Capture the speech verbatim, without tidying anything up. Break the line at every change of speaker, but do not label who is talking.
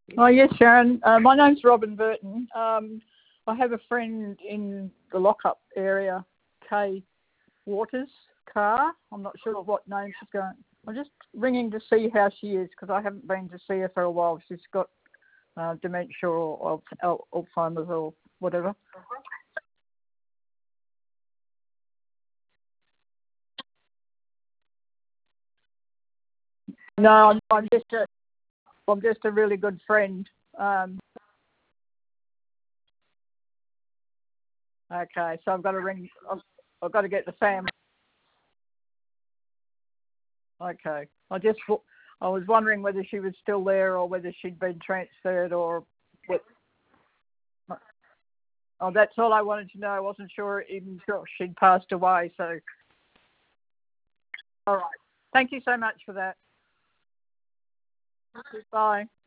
Oh, yes, Sharon. Uh, my name's Robin Burton. Um, I have a friend in the lockup area, Kay Waters Carr. I'm not sure what name she's going. I'm just ringing to see how she is because I haven't been to see her for a while. She's got uh, dementia or Al- Alzheimer's or whatever. No, I'm, I'm just a, I'm just a really good friend. Um, okay, so I've got to ring. I've, I've got to get the family. Okay, I just I was wondering whether she was still there or whether she'd been transferred or what. Oh, that's all I wanted to know. I wasn't sure even sure she'd passed away. So, all right. Thank you so much for that. Bye.